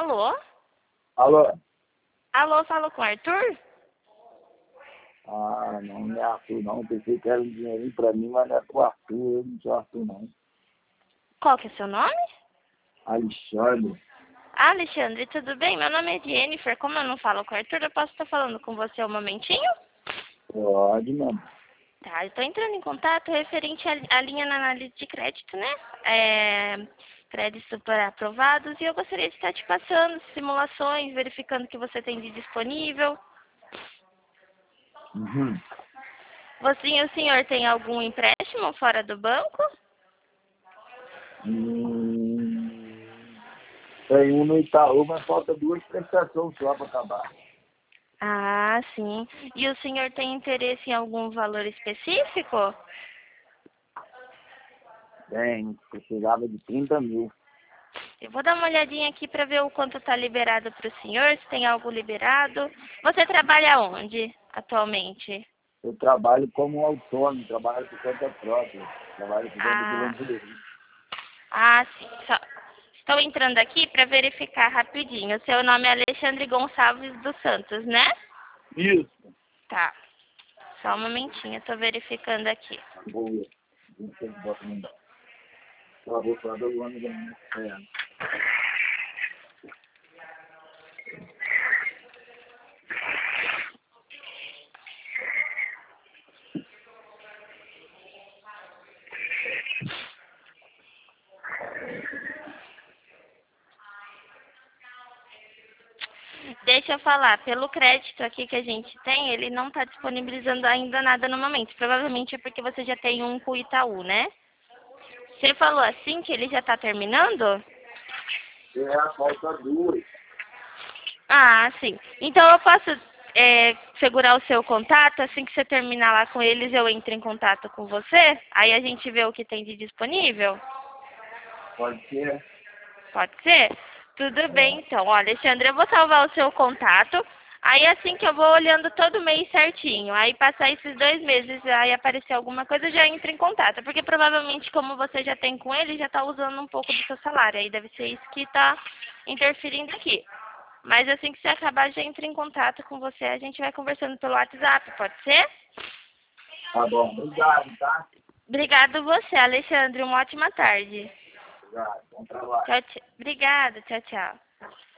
Alô? Alô? Alô, falo com o Arthur? Ah, não é Arthur não. Pensei que era um dinheirinho pra mim, mas não é pro Arthur. Eu não sou Arthur não. Qual que é seu nome? Alexandre. Alexandre, tudo bem? Meu nome é Jennifer. Como eu não falo com o Arthur, eu posso estar falando com você um momentinho? Pode, mano. Tá, eu tô entrando em contato referente à linha na análise de crédito, né? Créditos super aprovados, e eu gostaria de estar te passando simulações, verificando o que você tem de disponível. Uhum. O senhor tem algum empréstimo fora do banco? Tem um no Itaú, mas falta 2 prestações só pra acabar. Ah, sim. E o senhor tem interesse em algum valor específico? Tem, precisava de 30 mil. Eu vou dar uma olhadinha aqui para ver o quanto está liberado para o senhor, se tem algo liberado. Você trabalha onde atualmente? Eu trabalho como autônomo, trabalho por conta própria. Trabalho por conta de Ah, lavanderia. sim. Estou entrando aqui para verificar rapidinho. O seu nome é Alexandre Gonçalves dos Santos, né? Isso. Tá. Só um momentinho, estou verificando aqui. Boa. Não sei se bota não dá. Só vou falar do ano da minha perna. Deixa eu falar, pelo crédito aqui que a gente tem, ele não está disponibilizando ainda nada no momento. Provavelmente é porque você já tem um com o Itaú, né? Você falou assim que ele já está terminando? Falta 2. Ah, sim. Então eu posso segurar o seu contato, assim que você terminar lá com eles, eu entro em contato com você? Aí a gente vê o que tem de disponível? Pode ser? Pode ser? Tudo bem, então. Ó, Alexandre, eu vou salvar o seu contato. Aí assim que eu vou olhando todo mês certinho. Aí passar esses 2 meses, aí aparecer alguma coisa, eu já entro em contato. Porque provavelmente, como você já tem com ele, já está usando um pouco do seu salário. Aí deve ser isso que está interferindo aqui. Mas assim que você acabar, já entra em contato com você. A gente vai conversando pelo WhatsApp, pode ser? Tá bom. Obrigado, tá? Obrigado você, Alexandre. Uma ótima tarde. Obrigado. Bom trabalho. Tchau, tchau. Obrigada. Tchau, tchau.